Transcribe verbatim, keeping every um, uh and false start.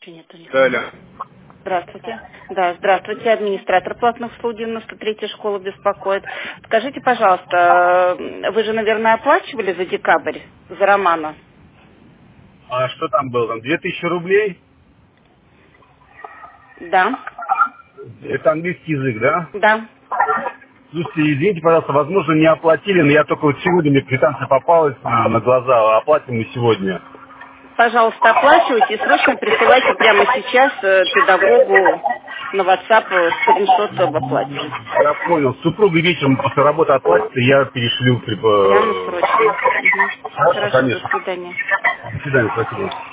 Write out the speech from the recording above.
Нет у них. Да, алло. Здравствуйте. Да, здравствуйте. Администратор платных услуг девяносто третья школа беспокоит. Скажите, пожалуйста, э, вы же, наверное, оплачивали за декабрь, за Романа? А что там было? Там две тысячи рублей? Да. Это английский язык, да? Да. Слушайте, извините, пожалуйста, возможно, не оплатили, но я только вот сегодня, мне квитанция попалась на, на глаза, а оплатим мы сегодня. Пожалуйста, оплачивайте и срочно присылайте прямо сейчас э, педагогу на WhatsApp э, скриншот об оплате. Я понял. Супруга вечером после работы оплатит, и я перешлю. При... Прямо э, срочно. Мгм. Хорошо, Хорошо, до конечно. свидания. До свидания, спасибо.